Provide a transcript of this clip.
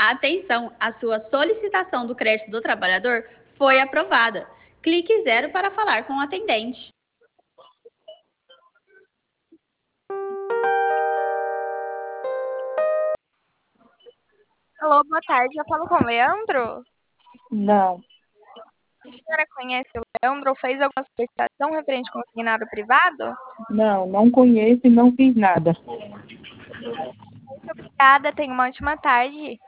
Atenção, a sua solicitação do crédito do trabalhador foi aprovada. Clique 0 para falar com o atendente. Alô, boa tarde. Eu falo com o Leandro? Não, A senhora conhece o Leandro ou fez alguma solicitação referente ao consignado privado? não conheço e não fiz nada. Muito obrigada. Tenha uma ótima tarde.